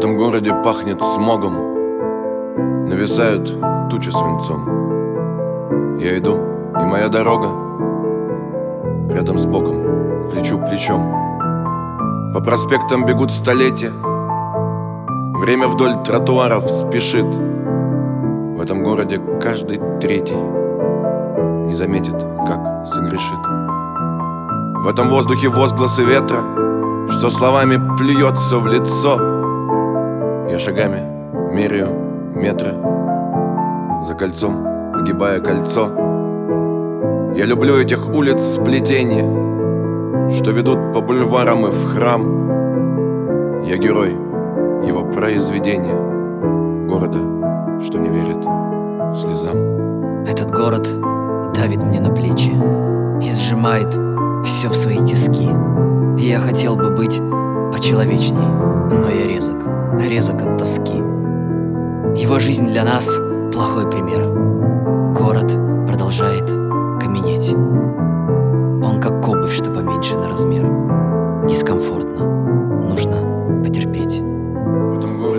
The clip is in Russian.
этом городе пахнет смогом, нависают тучи свинцом. Я иду, и моя дорога рядом с Богом, плечу к плечом. По проспектам бегут столетия, время вдоль тротуаров спешит. В этом городе каждый третий не заметит, как согрешит. В этом воздухе возгласы ветра, что словами плюется в лицо. Я шагами меряю метры за кольцом, огибая кольцо. Я люблю этих улиц сплетенья, что ведут по бульварам и в храм. Я герой его произведения, города, что не верит слезам. Этот город давит мне на плечи и сжимает все в свои тиски. И я хотел бы быть почеловечней, но я резок от тоски. Его жизнь для нас плохой пример. Город продолжает каменеть. Он как обувь, что поменьше на размер. Дискомфортно, нужно потерпеть. В этом городе